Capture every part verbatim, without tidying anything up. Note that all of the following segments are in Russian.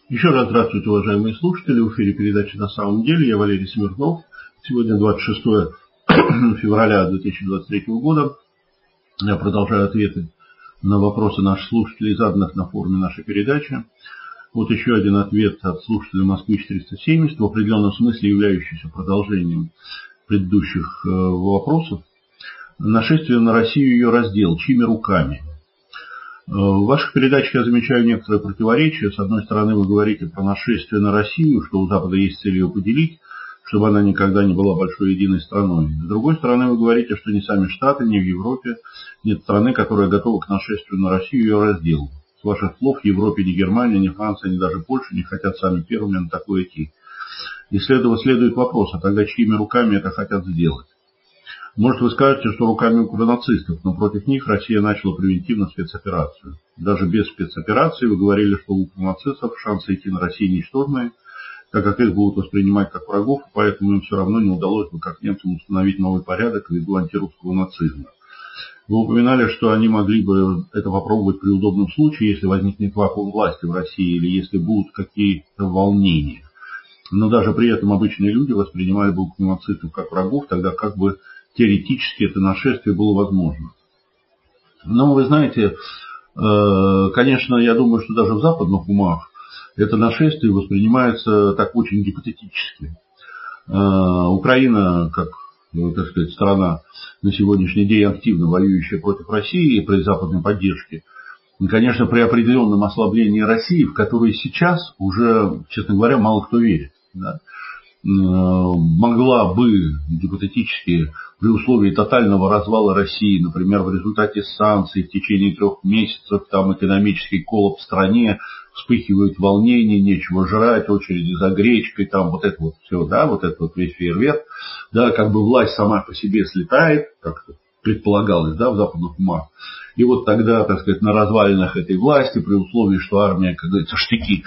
Еще раз здравствуйте, уважаемые слушатели. В эфире передачи «На самом деле». Я Валерий Смирнов. Сегодня двадцать шестое февраля две тысячи двадцать третьего года. Я продолжаю ответы на вопросы наших слушателей, заданных на форуме нашей передачи. Вот еще один ответ от слушателя Москвы четыреста семьдесят, в определенном смысле являющийся продолжением предыдущих вопросов. Нашествие на Россию и ее раздел. Чьими руками? В ваших передачах я замечаю некоторые противоречия. С одной стороны, вы говорите про нашествие на Россию, что у Запада есть цель ее поделить, чтобы она никогда не была большой единой страной. С другой стороны, вы говорите, что ни сами Штаты, ни в Европе нет страны, которая готова к нашествию на Россию и ее раздел. С ваших слов, в Европе ни Германия, ни Франция, ни даже Польша не хотят сами первыми на такое идти. Из этого следует вопрос, а тогда чьими руками это хотят сделать? Может, вы скажете, что руками укронацистов, но против них Россия начала превентивно спецоперацию. Даже без спецоперации вы говорили, что у укронацистов шансы идти на Россию ничтожные, так как их будут воспринимать как врагов, поэтому им все равно не удалось бы, как немцам, установить новый порядок ввиду антирусского нацизма. Вы упоминали, что они могли бы это попробовать при удобном случае, если возникнет вакуум власти в России или если будут какие-то волнения. Но даже при этом обычные люди воспринимали бы укронацистов как врагов, тогда как бы теоретически это нашествие было возможно. Но вы знаете, конечно, я думаю, что даже в западных умах это нашествие воспринимается так очень гипотетически. Украина, как, так сказать, страна на сегодняшний день активно воюющая против России при западной поддержке, конечно, при определенном ослаблении России, в которой сейчас уже, честно говоря, мало кто верит, да, могла бы гипотетически при условии тотального развала России, например, в результате санкций в течение трех месяцев, там экономический коллапс в стране, вспыхивают волнения, нечего жрать, очереди за гречкой, там вот это вот все, да, вот это вот весь фейерверк, да, как бы власть сама по себе слетает, как предполагалось, да, в западных умах. И вот тогда, так сказать, на развалинах этой власти, при условии, что армия, как говорится, штыки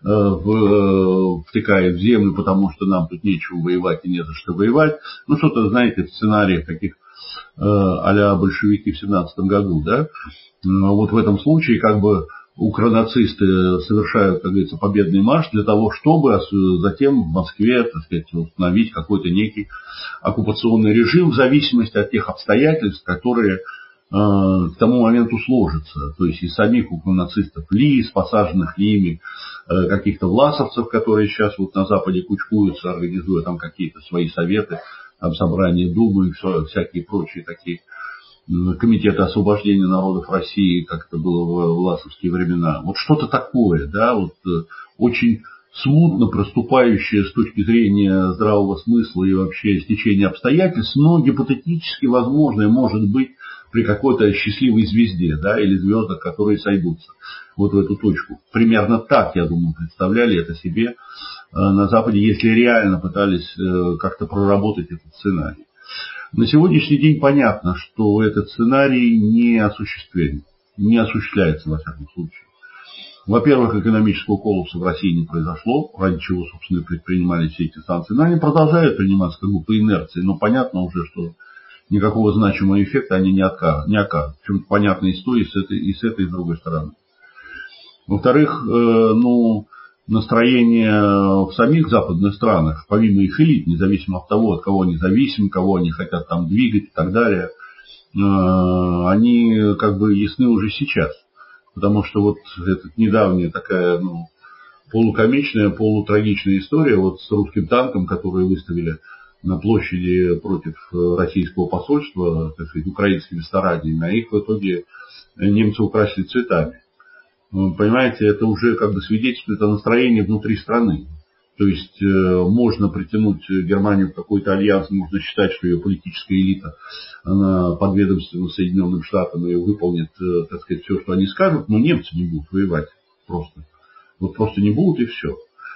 в, втекает в землю, потому что нам тут нечего воевать и не за что воевать. Ну, что-то, знаете, в сценариях таких а-ля большевики в семнадцатом году, да. Вот в этом случае, как бы, укронацисты совершают, как говорится, победный марш для того, чтобы затем в Москве, так сказать, установить какой-то некий оккупационный режим в зависимости от тех обстоятельств, которые к тому моменту сложится. То есть из самих укронацистов ли, из посаженных ими каких-то власовцев, которые сейчас вот на Западе кучкуются, организуя там какие-то свои советы, там собрания Думы и все, всякие прочие такие комитеты освобождения народов России, как это было в власовские времена. Вот что-то такое, да, вот очень смутно проступающее с точки зрения здравого смысла и вообще стечения обстоятельств, но гипотетически возможное может быть при какой-то счастливой звезде, да, или звездах, которые сойдутся вот в эту точку. Примерно так, я думаю, представляли это себе на Западе, если реально пытались как-то проработать этот сценарий. На сегодняшний день понятно, что этот сценарий не осуществлен, не осуществляется во всяком случае. Во-первых, экономического коллапса в России не произошло, ради чего, собственно, предпринимали все эти санкции. Но они продолжают приниматься как бы по инерции, но понятно уже, что никакого значимого эффекта они не окажут. Причем понятная история и с этой, и с этой, и с другой стороны. Во-вторых, э, ну, настроение в самих западных странах, помимо их элит, независимо от того, от кого они зависимы, кого они хотят там двигать и так далее, э, они как бы ясны уже сейчас. Потому что вот эта недавняя такая, ну, полукомичная, полутрагичная история вот с русским танком, который выставили на площади против российского посольства, так сказать, украинскими стараниями, а их в итоге немцы украсили цветами. Вы понимаете, это уже как бы свидетельствует о настроении внутри страны. То есть э, можно притянуть Германию в какой-то альянс, можно считать, что ее политическая элита, она подведомственна Соединенным Штатам и выполнит, э, так сказать, все, что они скажут, но немцы не будут воевать просто. Вот просто не будут и все. Э,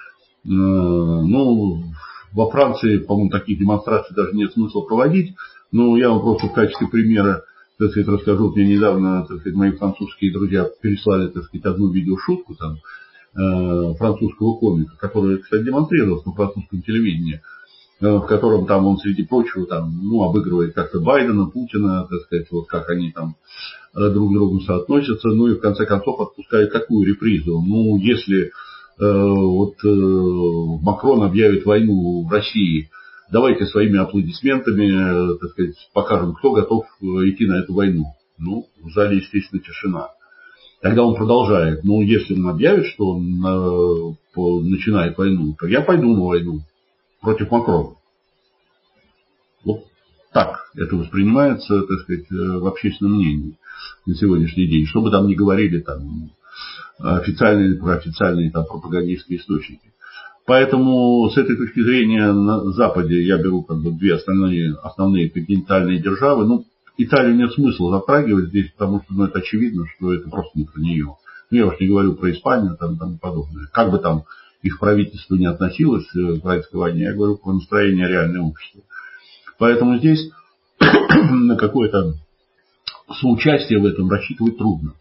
ну, во Франции, по-моему, таких демонстраций даже нет смысла проводить, но я вам просто в качестве примера, так сказать, расскажу. Мне недавно, так сказать, мои французские друзья переслали, так сказать, одну видеошутку там, э, французского комика, который, кстати, демонстрировался на французском телевидении, э, в котором там он, среди прочего, там, ну, обыгрывает как-то Байдена, Путина, так сказать, вот как они там э, друг к другу соотносятся, ну и в конце концов отпускает такую репризу. Ну, если вот Макрон объявит войну в России, давайте своими аплодисментами, так сказать, покажем, кто готов идти на эту войну. Ну, в зале, естественно, тишина. Тогда он продолжает. Ну, если он объявит, что он начинает войну, то я пойду на войну против Макрона. Вот так это воспринимается, так сказать, в общественном мнении на сегодняшний день. Что бы там ни говорили там официальные, проофициальные там пропагандистские источники. Поэтому с этой точки зрения на Западе я беру как бы две основные, основные континентальные державы. Ну, Италию нет смысла затрагивать здесь, потому что ну, это очевидно, что это просто не про нее. Ну, я уж не говорю про Испанию там, и тому подобное. Как бы там их правительство не относилось к украинской войне, я говорю про настроение реального общества. Поэтому здесь на какое-то соучастие в этом рассчитывать трудно.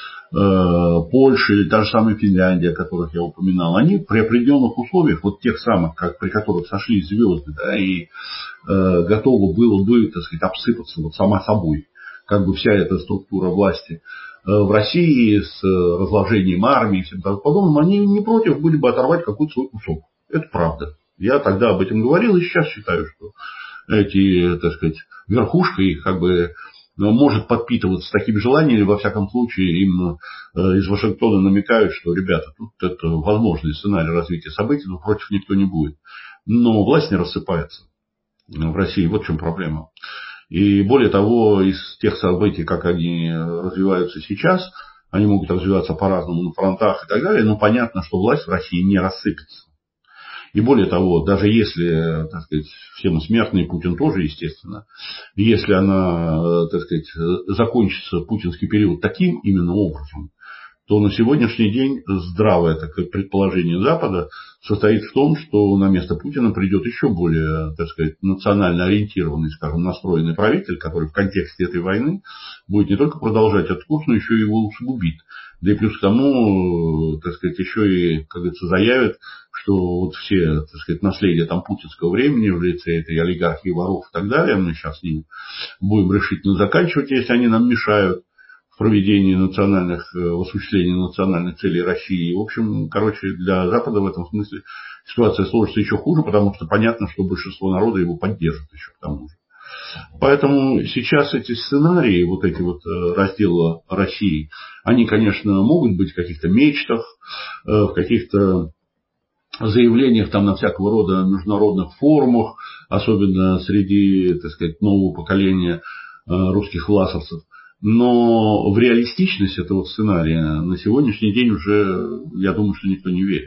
Польша или та же самая Финляндия, о которых я упоминал, они при определенных условиях, вот тех самых, как, при которых сошлись звезды, да, и э, готово было бы, так сказать, обсыпаться вот сама собой, как бы вся эта структура власти э, в России с э, разложением армии и всем тому подобным, они не против были бы оторвать какой-то свой кусок. Это правда. Я тогда об этом говорил и сейчас считаю, что эти, так сказать, верхушка их как бы может подпитываться таким желанием, или во всяком случае им из Вашингтона намекают, что, ребята, тут это возможный сценарий развития событий, но против никто не будет. Но власть не рассыпается в России, вот в чем проблема. И более того, из тех событий, как они развиваются сейчас, они могут развиваться по-разному на фронтах и так далее, но понятно, что власть в России не рассыпется. И более того, даже если, так сказать, все мы смертные, Путин тоже, естественно, если она, так сказать, закончится путинский период таким именно образом, то на сегодняшний день здравое такое предположение Запада состоит в том, что на место Путина придет еще более, так сказать, национально ориентированный, скажем, настроенный правитель, который в контексте этой войны будет не только продолжать этот курс, но еще и его усугубит. Да и плюс к тому, так сказать, еще и, как говорится, заявит, что вот все, так сказать, наследия там путинского времени в лице этой олигархии, воров и так далее, мы сейчас с ними будем решительно заканчивать, если они нам мешают в проведении национальных, в осуществлении национальных целей России. И, в общем, короче, для Запада в этом смысле ситуация сложится еще хуже, потому что понятно, что большинство народа его поддержит еще к тому же. Поэтому сейчас эти сценарии, вот эти вот разделы России, они, конечно, могут быть в каких-то мечтах, в каких-то заявлениях там на всякого рода международных форумах, особенно среди, так сказать, нового поколения русских власовцев. Но в реалистичность этого сценария на сегодняшний день уже, я думаю, что никто не верит.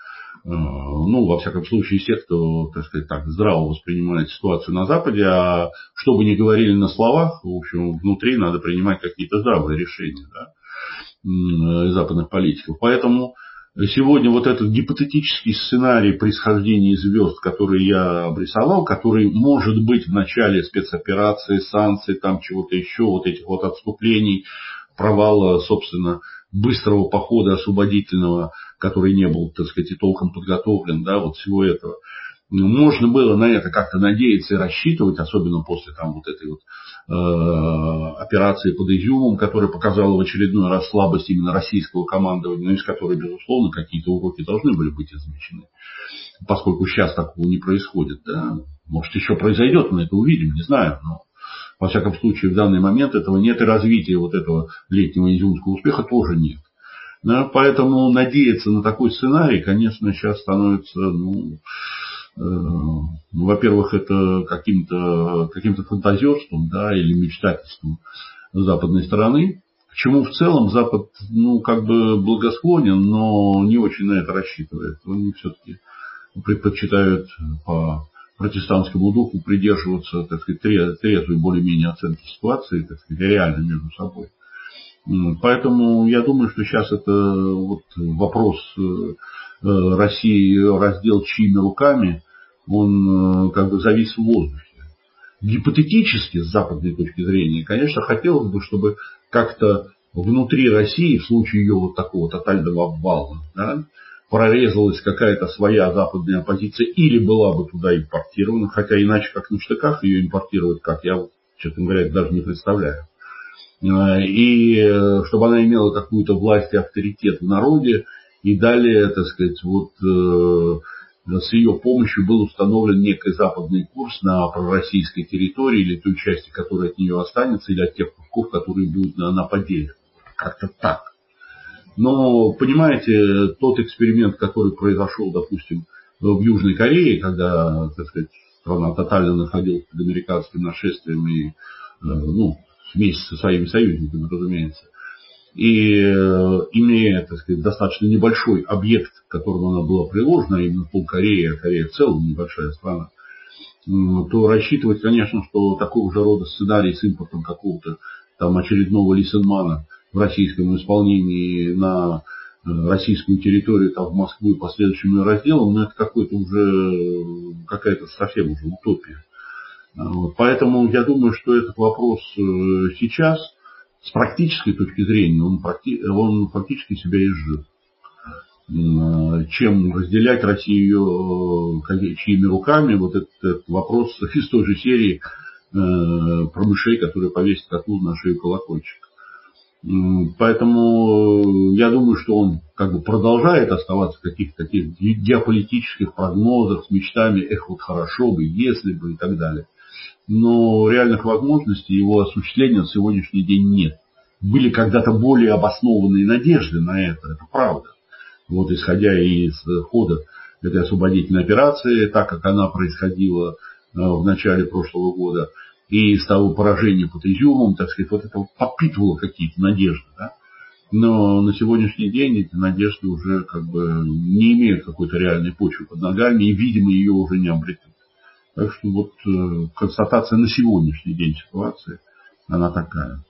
Ну, во всяком случае, все, кто, так сказать, так здраво воспринимает ситуацию на Западе, а что бы ни говорили на словах, в общем, внутри надо принимать какие-то здравые решения, да, западных политиков. Поэтому сегодня вот этот гипотетический сценарий происхождения звезд, который я обрисовал, который может быть в начале спецоперации, санкций, там чего-то еще, вот этих вот отступлений, провала, собственно, быстрого похода освободительного, который не был, так сказать, и толком подготовлен, да, вот всего этого. Можно было на это как-то надеяться и рассчитывать, особенно после там вот этой вот э, операции под Изюмом, которая показала в очередной раз слабость именно российского командования, но из которой, безусловно, какие-то уроки должны были быть извлечены, поскольку сейчас такого не происходит. Да. Может, еще произойдет, мы это увидим, не знаю, но во всяком случае в данный момент этого нет, и развития вот этого летнего изюмского успеха тоже нет. Да, поэтому надеяться на такой сценарий, конечно, сейчас становится, ну, э, во-первых, это каким-то, каким-то фантазерством, да, или мечтательством западной стороны, к чему в целом Запад, ну, как бы благосклонен, но не очень на это рассчитывает. Они все-таки предпочитают по протестантскому духу придерживаться, так сказать, трезвой более-менее оценки ситуации, так сказать, реально между собой. Поэтому я думаю, что сейчас это вот вопрос России, раздел чьими руками, он как бы завис в воздухе. Гипотетически, с западной точки зрения, конечно, хотелось бы, чтобы как-то внутри России, в случае ее вот такого тотального обвала, да, прорезалась какая-то своя западная оппозиция или была бы туда импортирована, хотя иначе как на штыках ее импортировать, как я, честно говоря, даже не представляю. И чтобы она имела какую-то власть и авторитет в народе, И далее, так сказать, вот с ее помощью был установлен некий западный курс на пророссийской территории, или той части, которая от нее останется, или от тех кусков, которые будут на, на поделе. Как-то так. Но, понимаете, тот эксперимент, который произошел, допустим, в Южной Корее, когда, так сказать, страна тотально находилась под американским нашествием и, ну, вместе со своими союзниками, разумеется, и имея, так сказать, достаточно небольшой объект, к которому она была приложена, а именно пол Кореи, а Корея в целом небольшая страна, то рассчитывать, конечно, что такого же рода сценарий с импортом какого-то там очередного Лисенмана в российском исполнении на российскую территорию, там, в Москву и последующим разделом, но это какой-то уже, какая-то совсем уже утопия. Вот. Поэтому я думаю, что этот вопрос сейчас с практической точки зрения, он, он фактически себя изжил. Чем разделять Россию чьими руками, вот этот, этот вопрос из той же серии про мышей, которые повесят коту на шею колокольчик. Поэтому я думаю, что он как бы продолжает оставаться в каких-то таких геополитических прогнозах с мечтами, эх, вот хорошо бы, если бы и так далее. Но реальных возможностей его осуществления на сегодняшний день нет. Были когда-то более обоснованные надежды на это, это правда. Вот исходя из хода этой освободительной операции, так как она происходила в начале прошлого года, и из того поражения под Изюмом, так сказать, вот это подпитывало какие-то надежды. Да? Но на сегодняшний день эти надежды уже как бы не имеют какой-то реальной почвы под ногами, и, видимо, ее уже не обретут. Так что вот констатация на сегодняшний день ситуации, она такая.